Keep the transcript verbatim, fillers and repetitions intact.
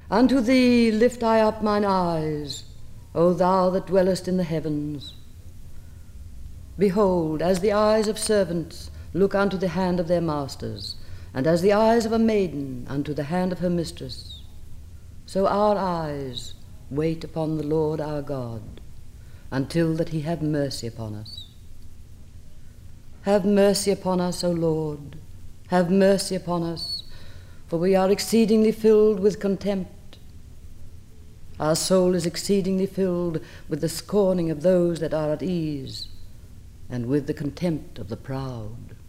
Unto thee lift I up mine eyes, O thou that dwellest in the heavens. Behold, as the eyes of servants look unto the hand of their masters, and as the eyes of a maiden unto the hand of her mistress, so our eyes wait upon the Lord our God, until that he have mercy upon us. Have mercy upon us, O Lord, have mercy upon us, for we are exceedingly filled with contempt. Our soul is exceedingly filled with the scorning of those that are at ease, and with the contempt of the proud.